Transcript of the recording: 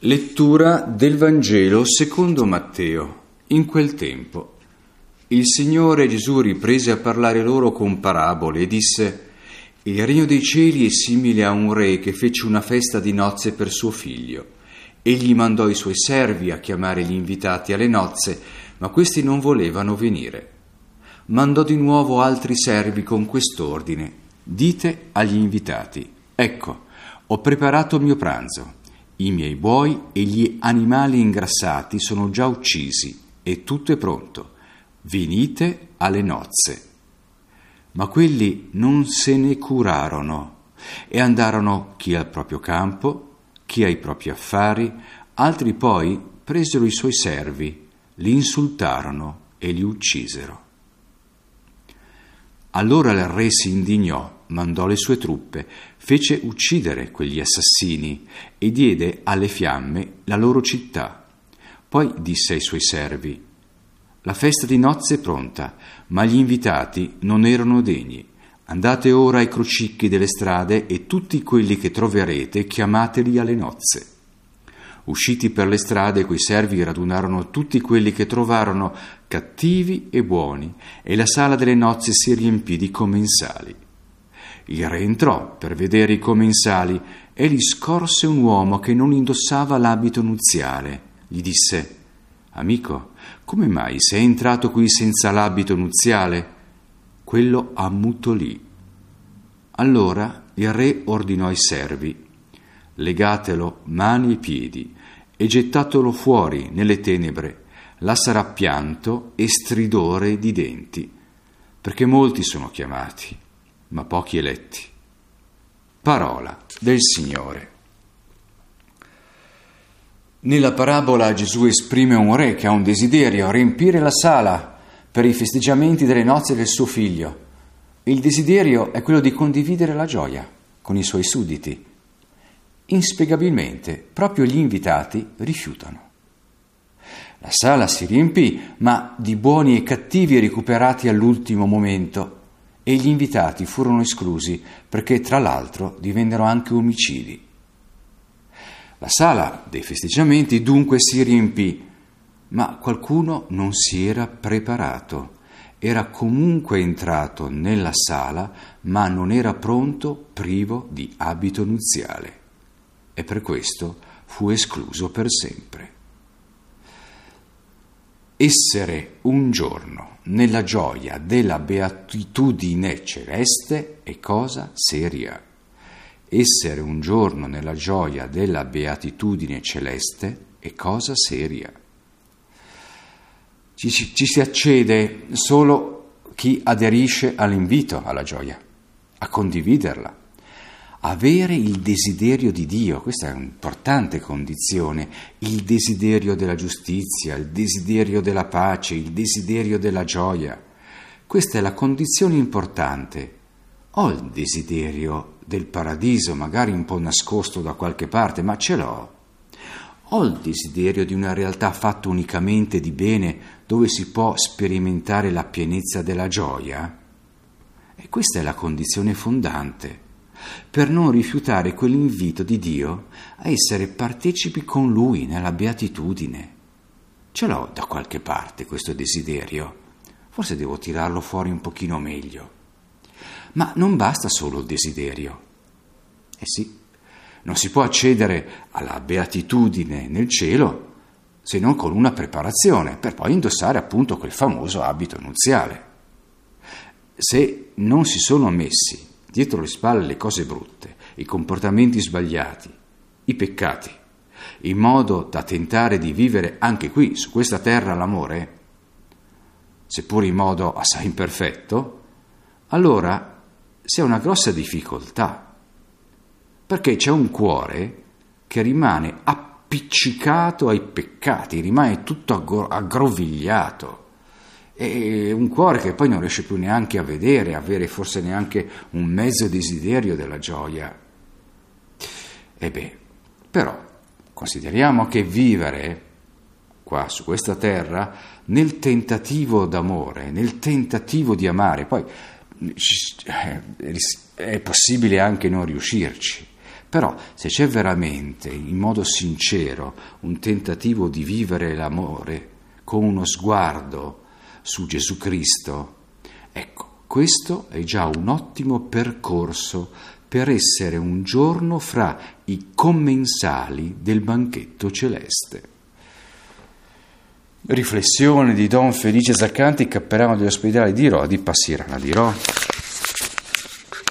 Lettura del Vangelo secondo Matteo. In quel tempo il Signore Gesù riprese a parlare loro con parabole e disse: Il regno dei cieli è simile a un re che fece una festa di nozze per suo figlio. Egli mandò i suoi servi a chiamare gli invitati alle nozze, ma questi non volevano venire. Mandò di nuovo altri servi con quest'ordine: Dite agli invitati: Ecco, ho preparato il mio pranzo. I miei buoi e gli animali ingrassati sono già uccisi e tutto è pronto. Venite alle nozze. Ma quelli non se ne curarono e andarono chi al proprio campo, chi ai propri affari, altri poi presero i suoi servi, li insultarono e li uccisero. Allora il re si indignò, mandò le sue truppe, fece uccidere quegli assassini e diede alle fiamme la loro città. Poi disse ai suoi servi: La festa di nozze è pronta, ma gli invitati non erano degni. Andate ora ai crocicchi delle strade e tutti quelli che troverete chiamateli alle nozze. Usciti per le strade, quei servi radunarono tutti quelli che trovarono, cattivi e buoni, e la sala delle nozze si riempì di commensali. Il re entrò per vedere i commensali e gli scorse un uomo che non indossava l'abito nuziale. Gli disse: Amico, come mai sei entrato qui senza l'abito nuziale? Quello ammutolì. Allora il re ordinò ai servi: Legatelo mani e piedi e gettatelo fuori nelle tenebre. Là sarà pianto e stridore di denti, perché molti sono chiamati, ma pochi eletti. Parola del Signore. Nella parabola Gesù esprime un re che ha un desiderio: riempire la sala per i festeggiamenti delle nozze del suo figlio. Il desiderio è quello di condividere la gioia con i suoi sudditi. Inspiegabilmente, proprio gli invitati rifiutano. La sala si riempì, ma di buoni e cattivi recuperati all'ultimo momento, e gli invitati furono esclusi perché, tra l'altro, divennero anche omicidi. La sala dei festeggiamenti dunque si riempì, ma qualcuno non si era preparato. Era comunque entrato nella sala, ma non era pronto, privo di abito nuziale. E per questo fu escluso per sempre. Essere un giorno nella gioia della beatitudine celeste è cosa seria. Essere un giorno nella gioia della beatitudine celeste è cosa seria. Ci si accede solo chi aderisce all'invito alla gioia, a condividerla. Avere il desiderio di Dio, questa è un'importante condizione, il desiderio della giustizia, il desiderio della pace, il desiderio della gioia. Questa è la condizione importante. Ho il desiderio del paradiso, magari un po' nascosto da qualche parte, ma ce l'ho. Ho il desiderio di una realtà fatta unicamente di bene, dove si può sperimentare la pienezza della gioia. E questa è la condizione fondante per non rifiutare quell'invito di Dio a essere partecipi con Lui nella beatitudine. Ce l'ho da qualche parte questo desiderio, forse devo tirarlo fuori un pochino meglio. Ma non basta solo il desiderio. Sì, non si può accedere alla beatitudine nel cielo se non con una preparazione, per poi indossare appunto quel famoso abito nuziale. Se non si sono messi dietro le spalle le cose brutte, i comportamenti sbagliati, i peccati, in modo da tentare di vivere anche qui, su questa terra, l'amore, seppur in modo assai imperfetto, allora si ha una grossa difficoltà, perché c'è un cuore che rimane appiccicato ai peccati, rimane tutto aggrovigliato. E un cuore che poi non riesce più neanche a vedere, avere forse neanche un mezzo desiderio della gioia. Però consideriamo che vivere qua su questa terra nel tentativo d'amore, nel tentativo di amare, poi è possibile anche non riuscirci, Però se c'è veramente, in modo sincero, un tentativo di vivere l'amore con uno sguardo su Gesù Cristo, ecco, questo è già un ottimo percorso per essere un giorno fra i commensali del banchetto celeste. Riflessione di Don Felice Zaccanti, cappellano dell'ospedale di Rodi, Passirana di Rodi.